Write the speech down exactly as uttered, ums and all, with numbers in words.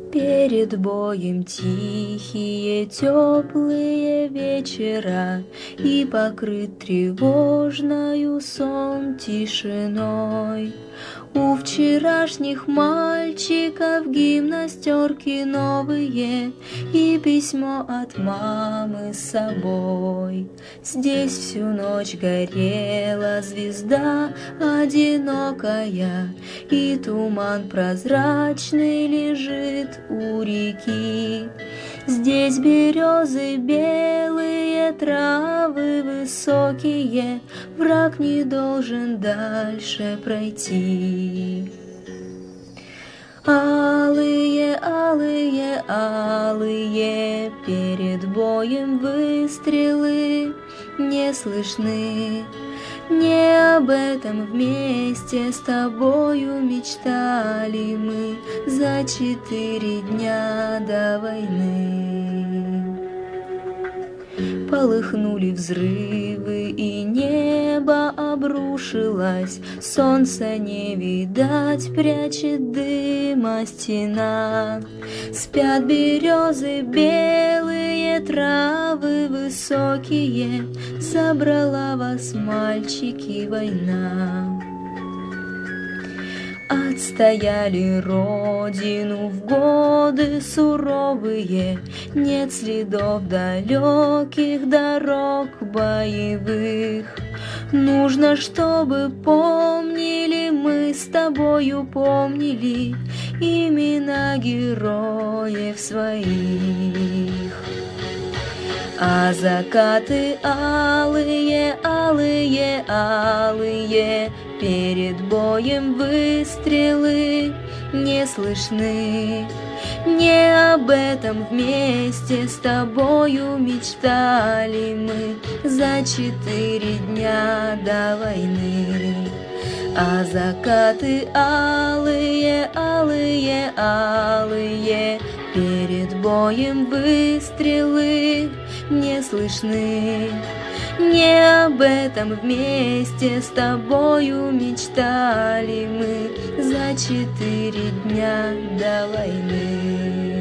Перед боем тихие, теплые вечера, и покрыт тревожною сон тишиной. У вчерашних мальчиков гимнастерки новые и письмо от мамы с собой. Здесь всю ночь горела звезда одинокая, и туман прозрачный лежит у реки. Здесь березы белые, травы высокие, враг не должен дальше пройти. Алые, алые, алые, перед боем выстрелы не слышны. Не об этом вместе с тобою мечтали мы за четыре дня до войны. Полыхнули взрывы, и небо обрушилось, солнца не видать, прячет дыма стена. Спят березы белые, травы высокие, забрала вас, мальчики, война. Отстояли родину в годы суровые, нет следов далеких дорог боевых. Нужно, чтобы помнили мы с тобою, помнили имена героев своих. А закаты алые, алые, алые, перед боем выстрелы не слышны. Не об этом вместе с тобою мечтали мы за четыре дня до войны. А закаты алые, алые, алые, перед боем выстрелы не слышны. Не об этом вместе с тобою мечтали мы за четыре дня до войны.